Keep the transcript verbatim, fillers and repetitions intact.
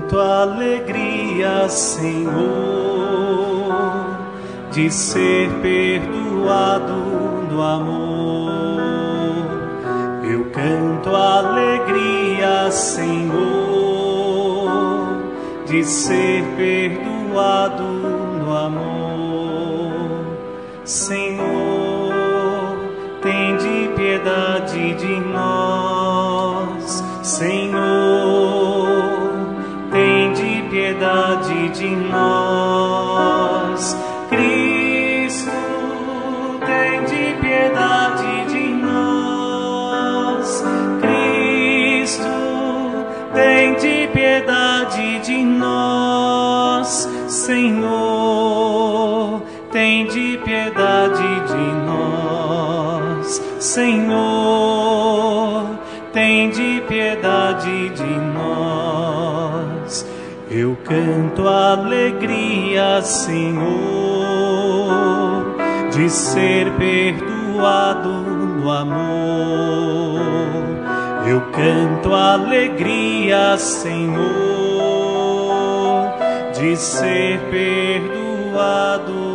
canto alegria, Senhor, de ser perdoado no amor. Eu canto alegria, Senhor, de ser perdoado no amor. Senhor, tende piedade de nós. Senhor, tende piedade de nós. Cristo, tende piedade de nós. Cristo, tende piedade de nós. Senhor, tende piedade de nós. Senhor, tende piedade de nós. Eu canto alegria, Senhor, de ser perdoado no amor. Eu canto alegria, Senhor, de ser perdoado